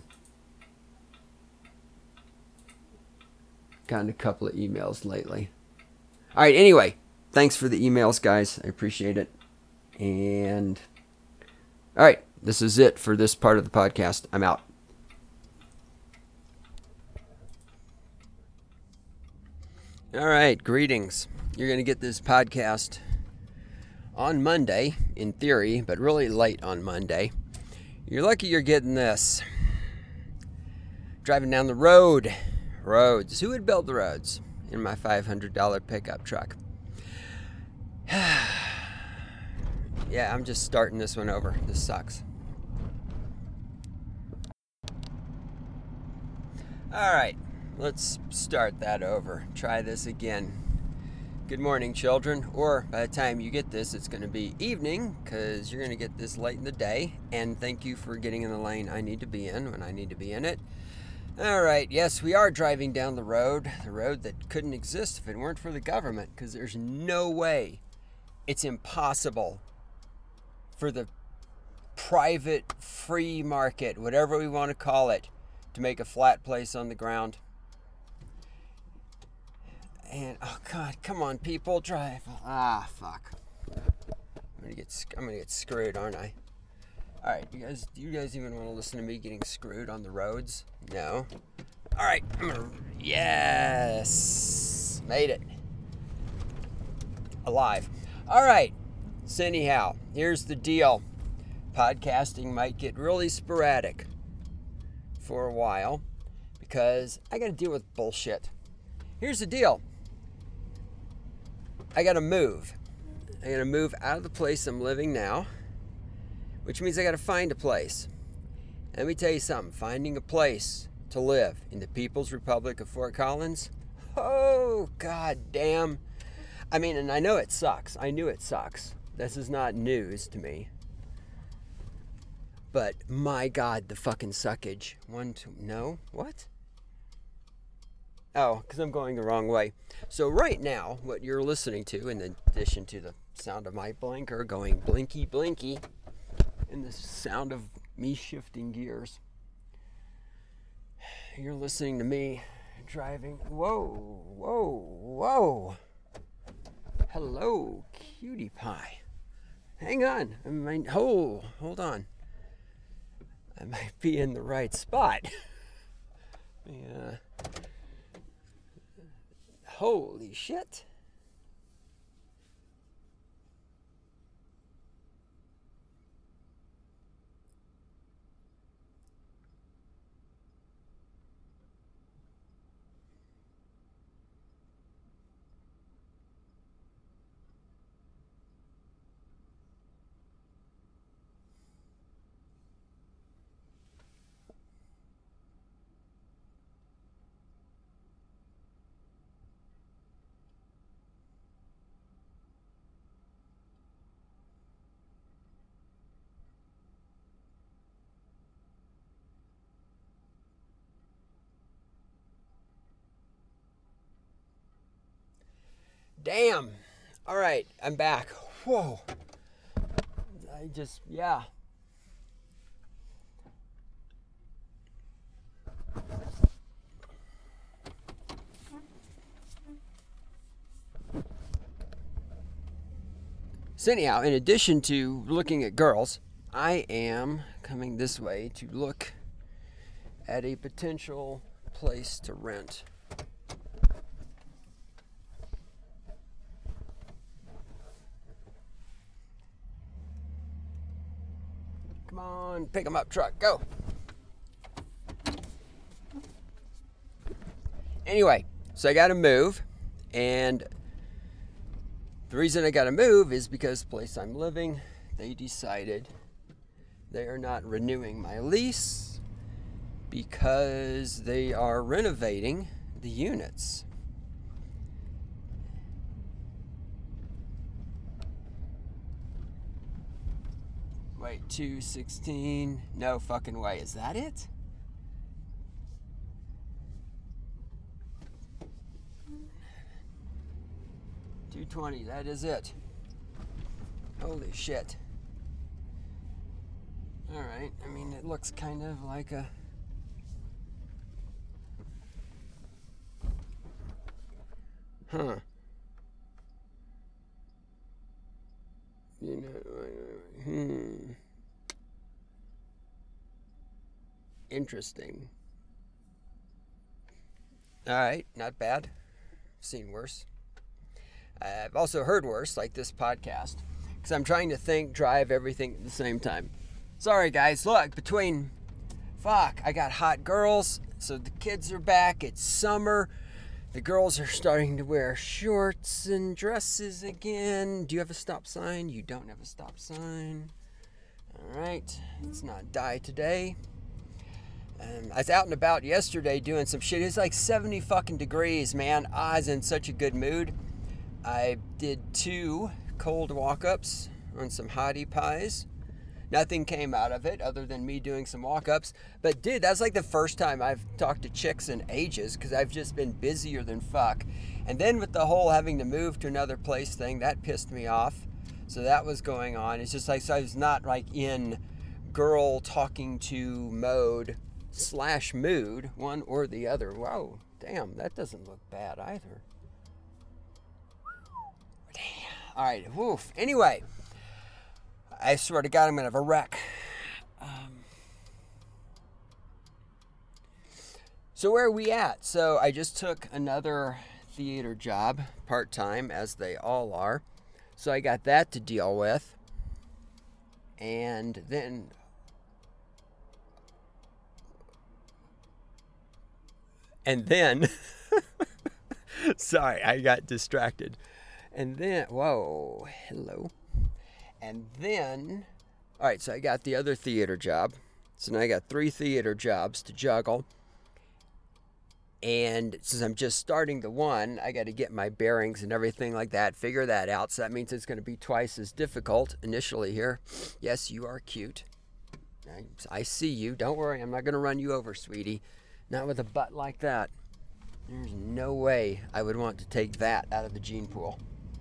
Gotten a couple of emails lately. All right, anyway, thanks for the emails, guys. I appreciate it. And, all right, this is it for this part of the podcast. I'm out. All right, greetings. You're going to get this podcast on Monday, in theory, but really late on Monday. You're lucky you're getting this. Driving down the road. Roads. Who would build the roads in my five hundred dollars pickup truck? Yeah, I'm just starting this one over. This sucks. All right, let's start that over. Try this again. Good morning, children. Or by the time you get this, it's going to be evening because you're going to get this late in the day. And thank you for getting in the lane I need to be in when I need to be in it. All right, yes, we are driving down the road, the road that couldn't exist if it weren't for the government, because there's no way, it's impossible for the private free market, whatever we want to call it, to make a flat place on the ground. And, oh God, come on, people, drive. Ah, fuck. I'm gonna get, I'm gonna get screwed, aren't I? All right, you guys, do you guys even want to listen to me getting screwed on the roads? No. All right, I'm gonna, yes, made it. Alive. All right, so anyhow, here's the deal. Podcasting might get really sporadic for a while because I got to deal with bullshit. Here's the deal. I got to move. I got to move out of the place I'm living now, which means I got to find a place. And let me tell you something. Finding a place to live in the People's Republic of Fort Collins, oh, god damn. I mean, and I know it sucks. I knew it sucks. This is not news to me. But, my god, the fucking suckage. One, two, no? What? Oh, because I'm going the wrong way. So right now, what you're listening to, in addition to the sound of my blinker going blinky blinky, and the sound of me shifting gears, you're listening to me driving. Whoa, whoa, whoa. Hello, cutie pie. Hang on. I mean, oh, hold on. I might be in the right spot. Yeah. Holy shit. Damn. All right, I'm back. Whoa. I just, yeah. So anyhow, in addition to looking at girls, I am coming this way to look at a potential place to rent. Come on, pick 'em up, truck, go. Anyway, so I got to move, and the reason I got to move is because the place I'm living, they decided they are not renewing my lease because they are renovating the units. Wait, two sixteen, no fucking way, is that it? two twenty, that is it. Holy shit. Alright, I mean, it looks kind of like a... Huh. You know, hmm. Interesting. Alright, not bad. Seen worse. I've also heard worse, like this podcast, because I'm trying to think, drive, everything at the same time. Sorry, guys. Look, between, fuck, I got hot girls, so the kids are back. It's summer. The girls are starting to wear shorts and dresses again. Do you have a stop sign? You don't have a stop sign. All right. Let's not die today. Um, I was out and about yesterday doing some shit. It's like seventy fucking degrees, man. I was in such a good mood. I did two cold walk-ups on some hottie pies. Nothing came out of it other than me doing some walk-ups. But dude, that's like the first time I've talked to chicks in ages because I've just been busier than fuck. And then with the whole having to move to another place thing, that pissed me off. So that was going on. It's just like, so I was not like in girl talking to mode slash mood, one or the other. Whoa, damn, that doesn't look bad either. Damn. All right, woof. Anyway, I swear to God, I'm going to have a wreck. Um, so where are we at? So I just took another theater job, part-time, as they all are. So I got that to deal with. And then... And then... Sorry, I got distracted. And then... Whoa, hello. And then, all right, so I got the other theater job. So now I got three theater jobs to juggle. And since I'm just starting the one, I got to get my bearings and everything like that, figure that out. So that means it's going to be twice as difficult initially here. Yes, you are cute. I, I see you. Don't worry, I'm not going to run you over, sweetie. Not with a butt like that. There's no way I would want to take that out of the gene pool.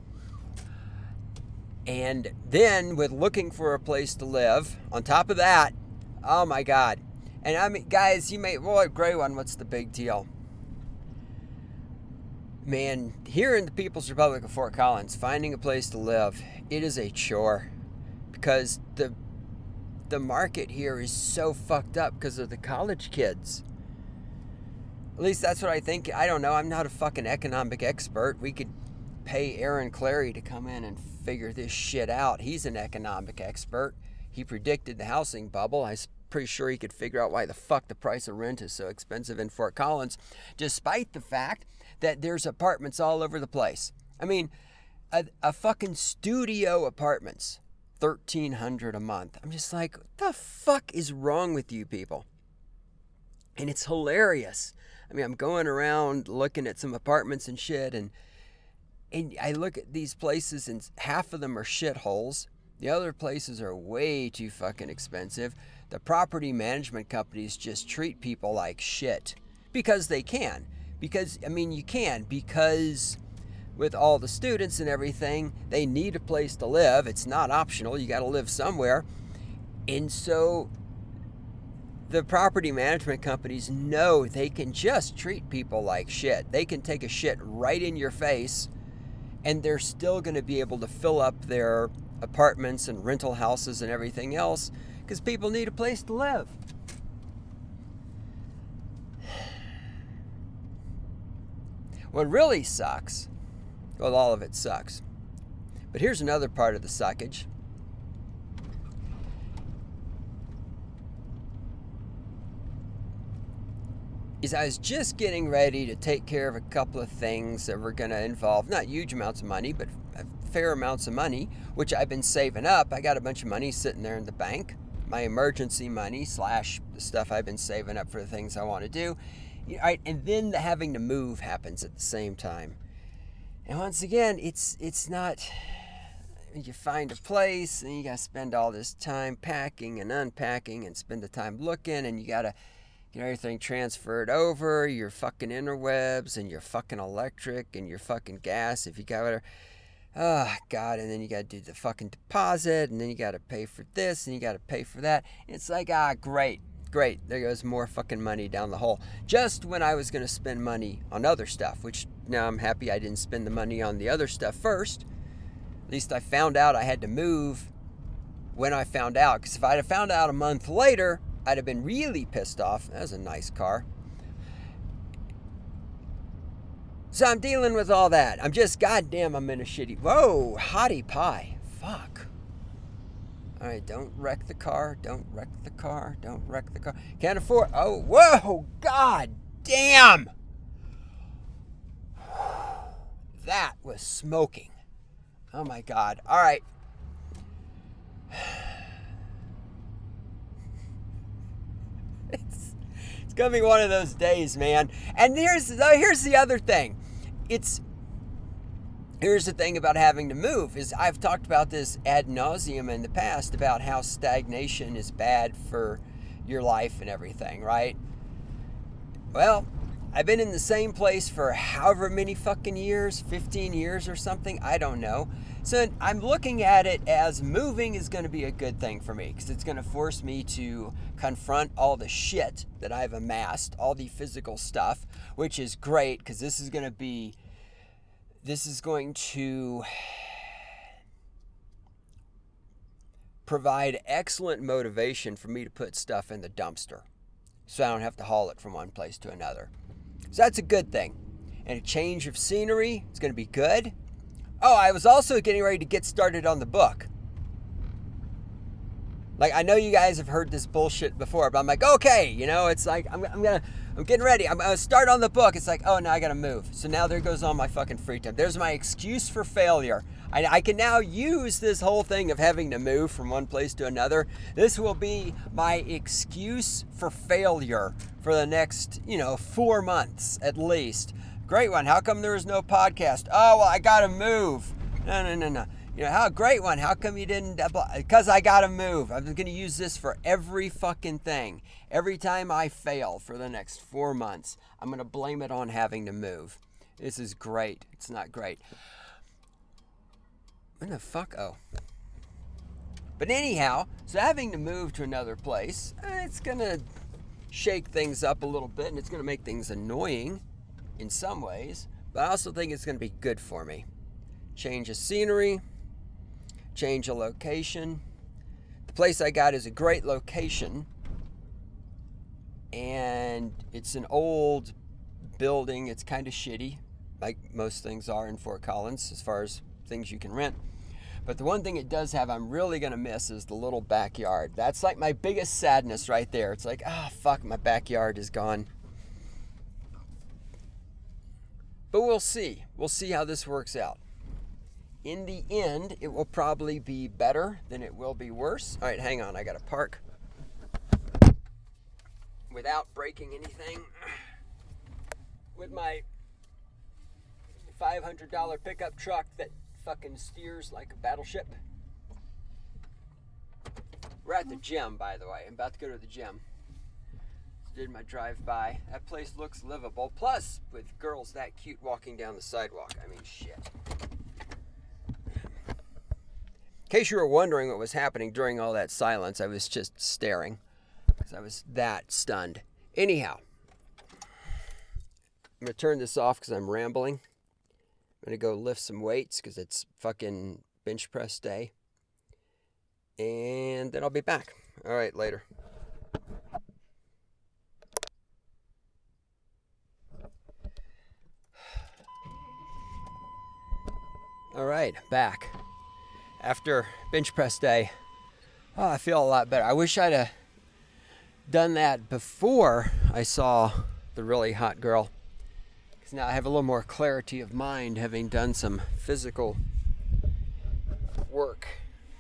And then with looking for a place to live, on top of that, oh my God. And I mean, guys, you may, well, gray one, what's the big deal? Man, here in the People's Republic of Fort Collins, finding a place to live, it is a chore. Because the the market here is so fucked up because of the college kids. At least that's what I think. I don't know. I'm not a fucking economic expert. We could pay Aaron Clarey to come in and figure this shit out. He's an economic expert. He predicted the housing bubble. I'm pretty sure he could figure out why the fuck the price of rent is so expensive in Fort Collins, despite the fact that there's apartments all over the place. I mean, a, a fucking studio apartments, thirteen hundred dollars a month. I'm just like, what the fuck is wrong with you people? And it's hilarious. I mean, I'm going around looking at some apartments and shit, and and I look at these places, and half of them are shitholes. The other places are way too fucking expensive. The property management companies just treat people like shit because they can. Because, I mean, you can. Because with all the students and everything, they need a place to live. It's not optional. You got to live somewhere. And so the property management companies know they can just treat people like shit. They can take a shit right in your face, and they're still going to be able to fill up their apartments and rental houses and everything else because people need a place to live. What really sucks, well, all of it sucks, but here's another part of the suckage. Is I was just getting ready to take care of a couple of things that were going to involve not huge amounts of money, but fair amounts of money, which I've been saving up. I got a bunch of money sitting there in the bank, my emergency money slash the stuff I've been saving up for the things I want to do. Right, and then the having to move happens at the same time. And once again, it's it's not, you find a place and you got to spend all this time packing and unpacking and spend the time looking, and you got to get everything transferred over, your fucking interwebs and your fucking electric and your fucking gas if you got it. Oh, God, and then you got to do the fucking deposit, and then you got to pay for this, and you got to pay for that. It's like, ah, great, great. There goes more fucking money down the hole. Just when I was going to spend money on other stuff, which now I'm happy I didn't spend the money on the other stuff first. At least I found out I had to move when I found out, because if I'd have found out a month later, I'd have been really pissed off. That was a nice car. So I'm dealing with all that. I'm just, goddamn, I'm in a shitty, whoa, hottie pie. Fuck. All right, don't wreck the car. Don't wreck the car. Don't wreck the car. Can't afford, oh, whoa, god damn. That was smoking. Oh my God. All right. It's, it's gonna be one of those days, man. And here's, here's the other thing. It's here's the thing about having to move is I've talked about this ad nauseum in the past about how stagnation is bad for your life and everything, right? Well, I've been in the same place for however many fucking years, fifteen years or something, I don't know. So I'm looking at it as moving is going to be a good thing for me because it's going to force me to confront all the shit that I've amassed, all the physical stuff, which is great because this is going to be, this is going to provide excellent motivation for me to put stuff in the dumpster so I don't have to haul it from one place to another. So that's a good thing. And a change of scenery is going to be good. Oh, I was also getting ready to get started on the book. Like, I know you guys have heard this bullshit before, but I'm like, okay, you know, it's like, I'm, I'm gonna, I'm getting ready. I'm gonna start on the book. It's like, oh, now I gotta move. So now there goes all my fucking free time. There's my excuse for failure. I, I can now use this whole thing of having to move from one place to another. This will be my excuse for failure for the next, you know, four months at least. Great one. How come there was no podcast? Oh, well, I gotta move. No, no, no, no. You know, how great one. How come you didn't? Because I gotta move. I'm going to use this for every fucking thing. Every time I fail for the next four months, I'm going to blame it on having to move. This is great. It's not great. What the fuck? Oh. But anyhow, so having to move to another place, it's going to shake things up a little bit, and it's going to make things annoying in some ways, but I also think it's going to be good for me. Change of scenery, change of location. The place I got is a great location, and it's an old building. It's kind of shitty, like most things are in Fort Collins as far as things you can rent. But the one thing it does have I'm really going to miss is the little backyard. That's like my biggest sadness right there. It's like, ah, oh, fuck, my backyard is gone. But we'll see. We'll see how this works out. In the end, it will probably be better than it will be worse. All right, hang on. I got to park without breaking anything with my five hundred dollars pickup truck that fucking steers like a battleship. We're at the gym, by the way. I'm about to go to the gym. Did my drive-by. That place looks livable. Plus, with girls that cute walking down the sidewalk. I mean, shit. In case you were wondering what was happening during all that silence, I was just staring because I was that stunned. Anyhow, I'm going to turn this off because I'm rambling. I'm going to go lift some weights because it's fucking bench press day. And then I'll be back. All right, later. All right, back. After bench press day, oh, I feel a lot better. I wish I'd have done that before I saw the really hot girl. Because now I have a little more clarity of mind having done some physical work.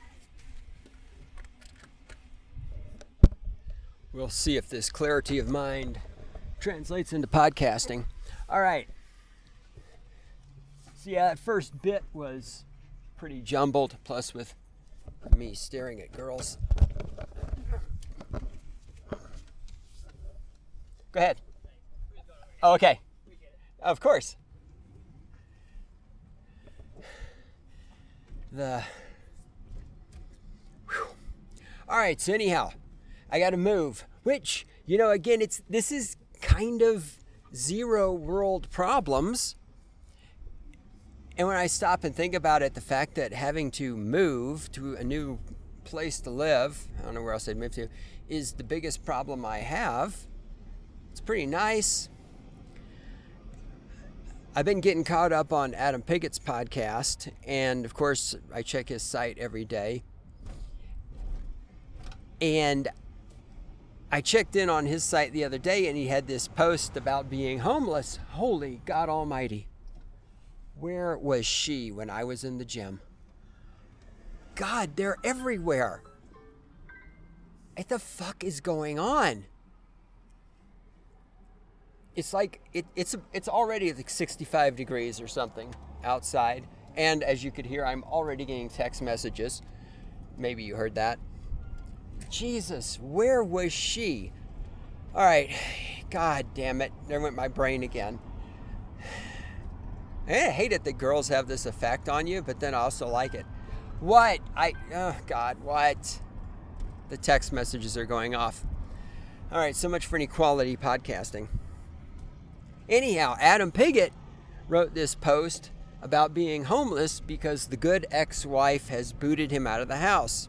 We'll see if this clarity of mind translates into podcasting. All right. So yeah, that first bit was pretty jumbled, plus with me staring at girls. Go ahead. Oh, okay. Of course. The. Whew. All right. So anyhow, I got to move. Which, you know, again, it's this is kind of zero world problems. And when I stop and think about it, the fact that having to move to a new place to live, I don't know where else I'd move to, is the biggest problem I have. It's pretty nice. I've been getting caught up on Adam Piggett's podcast, and of course, I check his site every day. And I checked in on his site the other day, and he had this post about being homeless. Holy God Almighty. Where was she when I was in the gym? God, they're everywhere. What the fuck is going on? It's like it, it's it's already like sixty-five degrees or something outside, and as you could hear, I'm already getting text messages. Maybe you heard that. Jesus, where was she? All right, God damn it, there went my brain again. I hate it that girls have this effect on you, but then I also like it. What? I, oh God, what? The text messages are going off. All right, so much for any quality podcasting. Anyhow, Adam Piggott wrote this post about being homeless because the good ex-wife has booted him out of the house.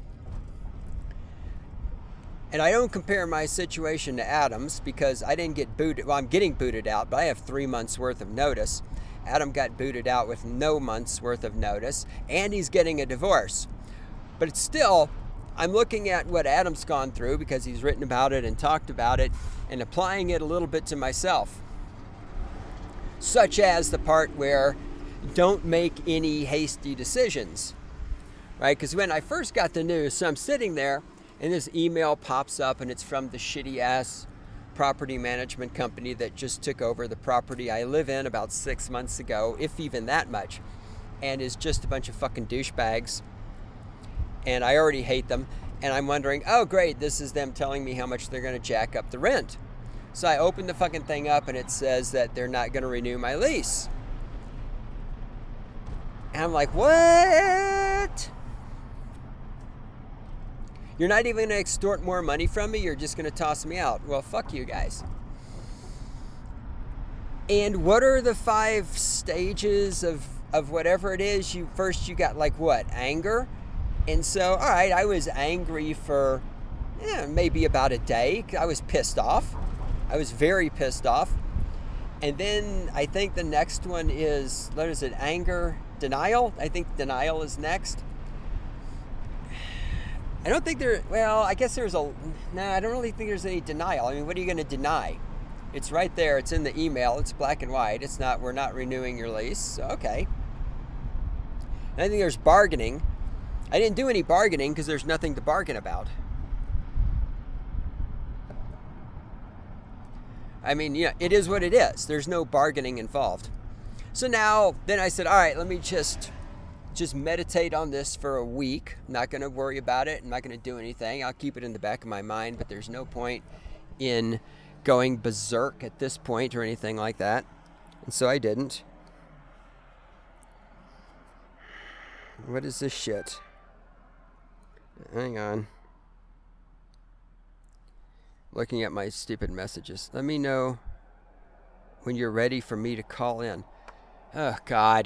And I don't compare my situation to Adam's because I didn't get booted. Well, I'm getting booted out, but I have three months worth of notice. Adam got booted out with no month's worth of notice, and he's getting a divorce. But it's still, I'm looking at what Adam's gone through because he's written about it and talked about it and applying it a little bit to myself. Such as the part where don't make any hasty decisions, right? Because when I first got the news, so I'm sitting there and this email pops up and it's from the shitty ass property management company that just took over the property I live in about six months ago, if even that much, and is just a bunch of fucking douchebags. And I already hate them. And I'm wondering, oh great, this is them telling me how much they're going to jack up the rent. So I open the fucking thing up and it says that they're not going to renew my lease. And I'm like, what? You're not even going to extort more money from me? You're just going to toss me out? Well, fuck you guys. And what are the five stages of, of whatever it is? You first you got like what? Anger? And so, all right, I was angry for eh, maybe about a day. I was pissed off. I was very pissed off. And then I think the next one is, what is it, anger, denial? I think denial is next. I don't think there, well, I guess there's a, nah, I don't really think there's any denial. I mean, what are you going to deny? It's right there. It's in the email. It's black and white. It's not, we're not renewing your lease. So, okay. And I think there's bargaining. I didn't do any bargaining because there's nothing to bargain about. I mean, yeah, it is what it is. There's no bargaining involved. So now, then I said, all right, let me just just meditate on this for a week. I'm not going to worry about it. I'm not going to do anything. I'll keep it in the back of my mind, but there's no point in going berserk at this point or anything like that. And so I didn't. What is this shit? Hang on. Looking at my stupid messages. Let me know when you're ready for me to call in. Oh, God.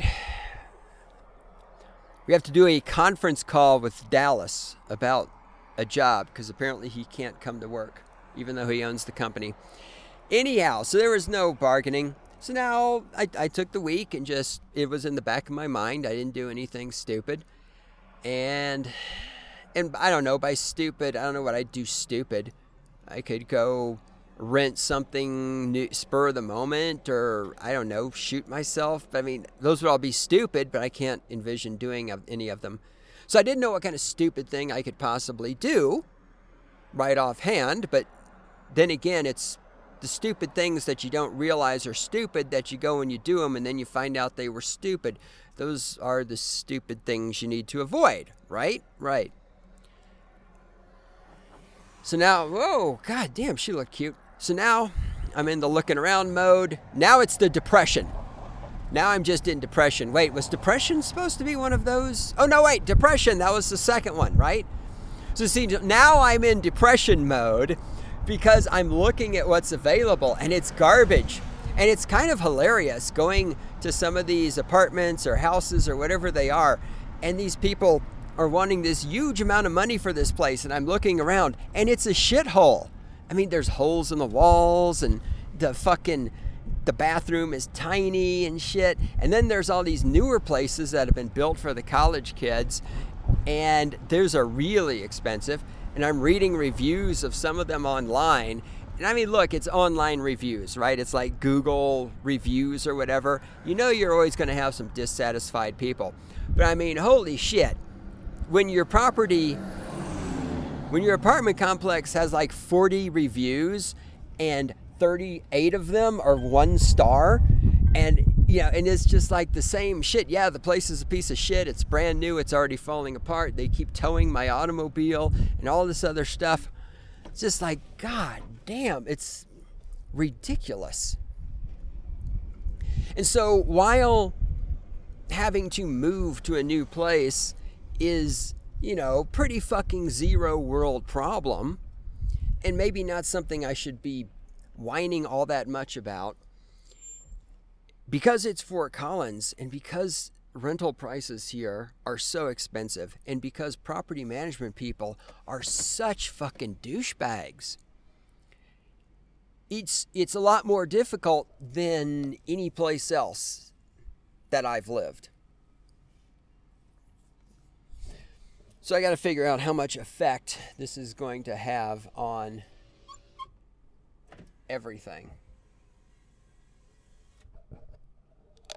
We have to do a conference call with Dallas about a job because apparently he can't come to work, even though he owns the company. Anyhow, so there was no bargaining. So now I, I took the week and just, it was in the back of my mind. I didn't do anything stupid. And, and I don't know, by stupid, I don't know what I'd do stupid. I could go rent something new, spur of the moment, or I don't know, shoot myself. I mean, those would all be stupid, but I can't envision doing any of them. So I didn't know what kind of stupid thing I could possibly do right offhand. But then again, it's the stupid things that you don't realize are stupid that you go and you do them, and then you find out they were stupid. Those are the stupid things you need to avoid, right? Right. So now, whoa, god damn, she looked cute. So now I'm in the looking around mode. Now it's the depression. Now I'm just in depression. Wait, was depression supposed to be one of those? Oh, no, wait, depression. That was the second one, right? So see, now I'm in depression mode because I'm looking at what's available and it's garbage. And it's kind of hilarious going to some of these apartments or houses or whatever they are, and these people are wanting this huge amount of money for this place, and I'm looking around and it's a shithole. I mean, there's holes in the walls, and the fucking the bathroom is tiny and shit. And then there's all these newer places that have been built for the college kids, and those are really expensive. And I'm reading reviews of some of them online. And I mean, look, it's online reviews, right? It's like Google reviews or whatever. You know you're always going to have some dissatisfied people. But I mean, holy shit. When your property, when your apartment complex has like forty reviews and thirty-eight of them are one star, and you know, and it's just like the same shit. Yeah, the place is a piece of shit. It's brand new. It's already falling apart. They keep towing my automobile and all this other stuff. It's just like, god damn, it's ridiculous. And so while having to move to a new place is, you know, pretty fucking zero world problem, and maybe not something I should be whining all that much about, because it's Fort Collins and because rental prices here are so expensive and because property management people are such fucking douchebags. It's it's a lot more difficult than any place else that I've lived. So I got to figure out how much effect this is going to have on everything.